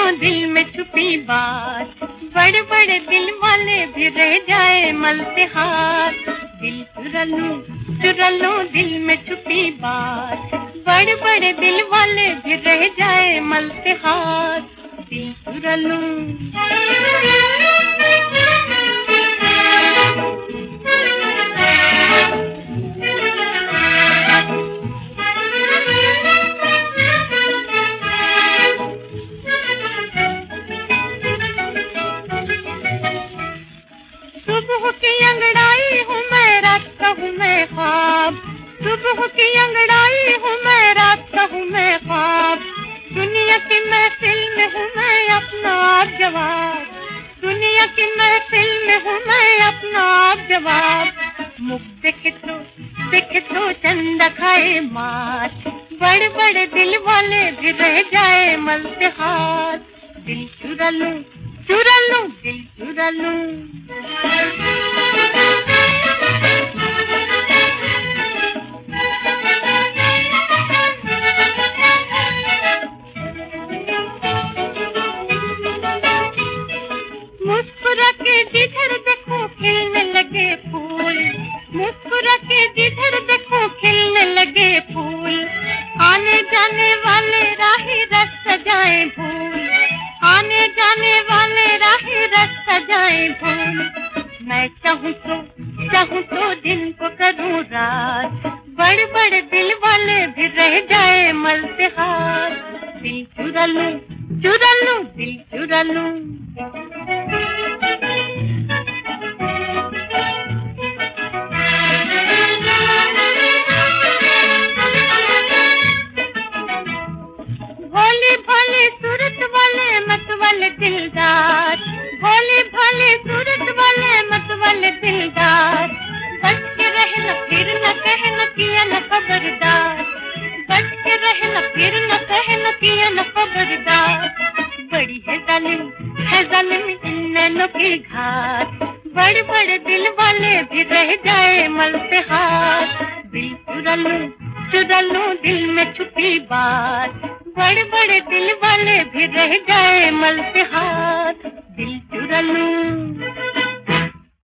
दिल में छुपी बात, बड़े बड़े दिल वाले भी रह जाए मलते हाथ। दिल चुरा लूं दिल में छुपी बात, बड़े बड़े दिल वाले भी रह जाए मलते हाथ। दिल चुरा लूं सुबह की अंगड़ाई हूँ मैं, रात का हूँ मैं ख्वाब। सुबह की अंगड़ाई हूँ मैं, रात का हूँ मैं ख्वाब। दुनिया की महफिल में हूँ मैं, अपना आप जवाब। दुनिया की महफिल में हूँ मैं, अपना आप जवाब। मुख देखे तो चंदा खाए मात, बड़े बड़े दिल वाले भी रह जाए मलते हाथ। दिल चुरा लूं दिल चुरा लूं। मुस्कुरा के जिधर देखो खिलने लगे फूल, मुस्कुरा के जिधर देखो खिलने लगे फूल। आने जाने वाले राही रास्ता जाए भूल, आने जाने वाले राही रास्ता जाए भूल। मैं चाहूँ तो दिन को करूँ रात, बड़े बड़े दिल वाले भी रह जाए मलते हाथ। दिल चुरा लूं दिल चुरा लूं। भोली भोली सूरत वाले मत वाले दिलदार, भोली भोली सूरत वाले मत वाले दिलदार। बच के रहना फिर न कहना किया न खबरदार, बच के रहना फिर न कहना किया न खबरदार। बड़ी है जालिम इन नैनों की घात, बड़े बड़े दिल वाले भी रह जाए मलते हाथ। दिल चुरा लूं दिल में छुपी बात, बड़े बड़े दिल वाले भी रह जाए मलते हाथ। दिल चुरा लूं।